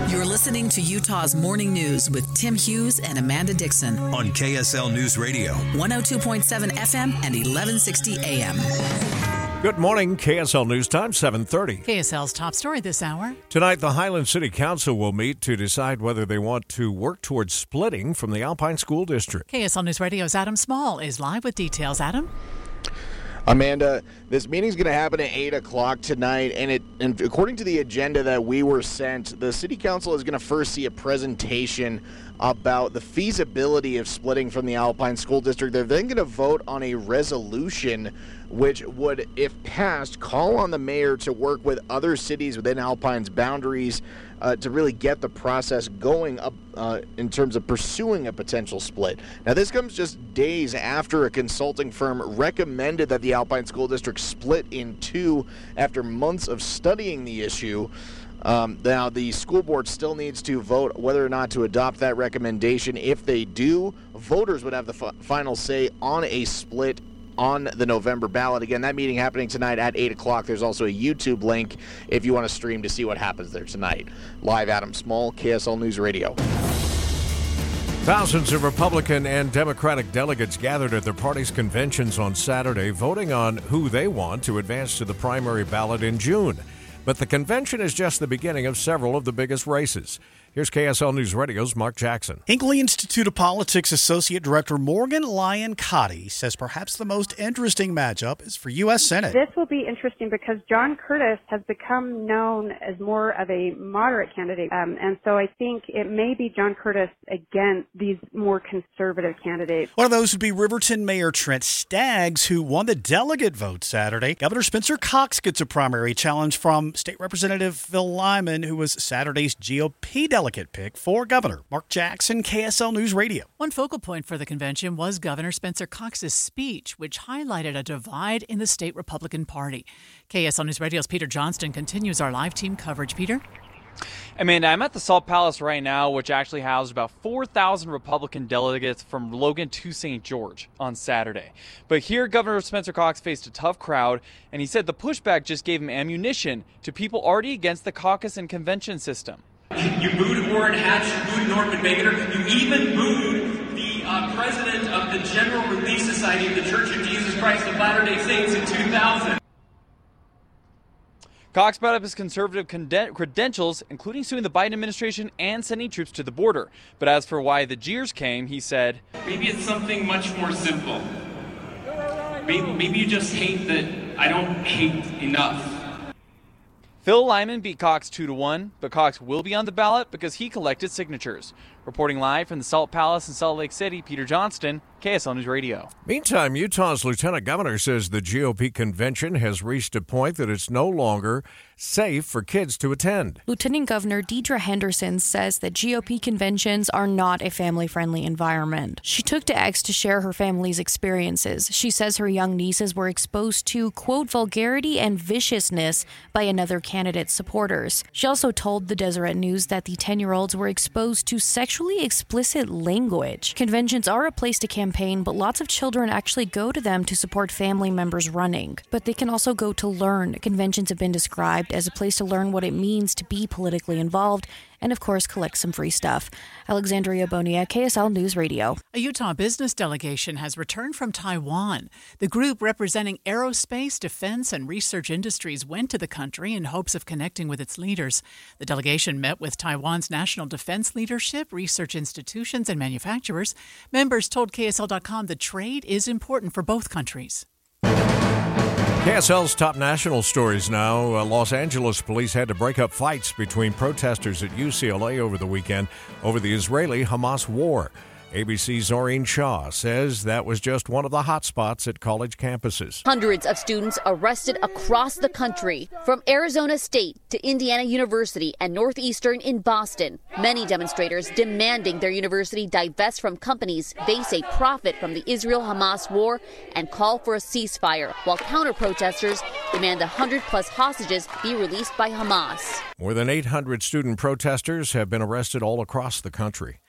You're listening to Utah's Morning News with Tim Hughes and Amanda Dixon on KSL News Radio, 102.7 FM and 1160 AM. Good morning, KSL News Time, 7:30. KSL's top story this hour. Tonight, the Highland City Council will meet to decide whether they want to work towards splitting from the Alpine School District. KSL News Radio's Adam Small is live with details. Adam? Amanda, this meeting's going to happen at 8 o'clock tonight, and according to the agenda that we were sent, the City Council is going to first see a presentation about the feasibility of splitting from the Alpine School District. They're then going to vote on a resolution which would, if passed, call on the mayor to work with other cities within Alpine's boundaries to really get the process going up in terms of pursuing a potential split. Now, this comes just days after a consulting firm recommended that the Alpine School District split in two after months of studying the issue. Now, the school board still needs to vote whether or not to adopt that recommendation. If they do, voters would have the final say on a split on the November ballot. Again, that meeting happening tonight at 8 o'clock. There's also a YouTube link if you want to stream to see what happens there tonight. Live, Adam Small, KSL News Radio. Thousands of Republican and Democratic delegates gathered at their party's conventions on Saturday, voting on who they want to advance to the primary ballot in June. But the convention is just the beginning of several of the biggest races. Here's KSL News Radio's Mark Jackson. Hinckley Institute of Politics Associate Director Morgan Lyon-Cotti says perhaps the most interesting matchup is for U.S. Senate. This will be interesting because John Curtis has become known as more of a moderate candidate. And so I think it may be John Curtis against these more conservative candidates. One of those would be Riverton Mayor Trent Staggs, who won the delegate vote Saturday. Governor Spencer Cox gets a primary challenge from State Representative Phil Lyman, who was Saturday's GOP delegate pick for governor. Mark Jackson, KSL News Radio. One focal point for the convention was Governor Spencer Cox's speech, which highlighted a divide in the state Republican Party. KSL News Radio's Peter Johnston continues our live team coverage. Peter? Amanda, I'm at the Salt Palace right now, which actually housed about 4,000 Republican delegates from Logan to St. George on Saturday. But here, Governor Spencer Cox faced a tough crowd, and he said the pushback just gave him ammunition to people already against the caucus and convention system. You booed Orrin Hatch, you booed Norman Baker, you even booed the president of the General Relief Society of the Church of Jesus Christ of Latter-day Saints in 2000. Cox brought up his conservative credentials, including suing the Biden administration and sending troops to the border. But as for why the jeers came, he said, maybe it's something much more simple. Maybe you just hate that I don't hate enough. Phil Lyman beat Cox 2-1, but Cox will be on the ballot because he collected signatures. Reporting live from the Salt Palace in Salt Lake City, Peter Johnston, KSL News Radio. Meantime, Utah's lieutenant governor says the GOP convention has reached a point that it's no longer safe for kids to attend. Lieutenant Governor Deidre Henderson says that GOP conventions are not a family-friendly environment. She took to X to share her family's experiences. She says her young nieces were exposed to, quote, vulgarity and viciousness by another candidate's supporters. She also told the Deseret News that the 10-year-olds were exposed to sexually explicit language. Conventions are a place to campaign, but lots of children actually go to them to support family members running. But they can also go to learn. Conventions have been described as a place to learn what it means to be politically involved and, of course, collect some free stuff. Alexandria Bonilla, KSL News Radio. A Utah business delegation has returned from Taiwan. The group representing aerospace, defense, and research industries went to the country in hopes of connecting with its leaders. The delegation met with Taiwan's national defense leadership, research institutions, and manufacturers. Members told KSL.com the trade is important for both countries. KSL's top national stories now. Los Angeles police had to break up fights between protesters at UCLA over the weekend over the Israeli-Hamas war. ABC's Zoreen Shaw says that was just one of the hot spots at college campuses. Hundreds of students arrested across the country, from Arizona State to Indiana University and Northeastern in Boston. Many demonstrators demanding their university divest from companies they say profit from the Israel-Hamas war and call for a ceasefire, while counter-protesters demand 100-plus hostages be released by Hamas. More than 800 student protesters have been arrested all across the country.